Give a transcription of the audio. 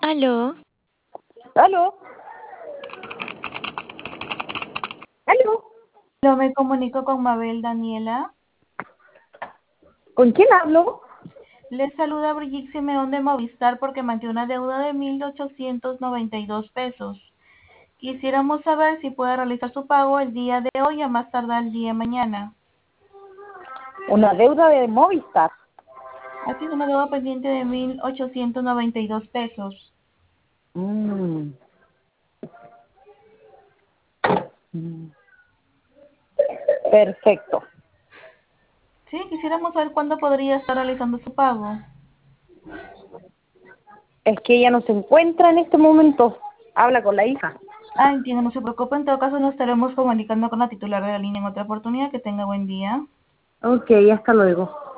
Aló, ¿Aló? ¿Aló? yo me comunico con Mabel Daniela. ¿Con quién hablo? Les saluda Brigitte Simeón de Movistar porque mantiene una deuda de 1.892 pesos. Quisiéramos saber si puede realizar su pago el día de hoy a más tardar el día de mañana. Una deuda de Movistar. Así es una deuda pendiente de 1.892 pesos. Mm, mm. Perfecto. Sí, quisiéramos saber cuándo podría estar realizando su pago. Es que ella no se encuentra en este momento. Habla con la hija. Ah, entiendo, no se preocupe. En todo caso, nos estaremos comunicando con la titular de la línea en otra oportunidad. Que tenga buen día. Ok, hasta luego.